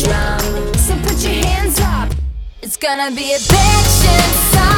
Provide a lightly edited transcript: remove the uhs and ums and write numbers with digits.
drum. So put your hands up. It's gonna be a bitch inside.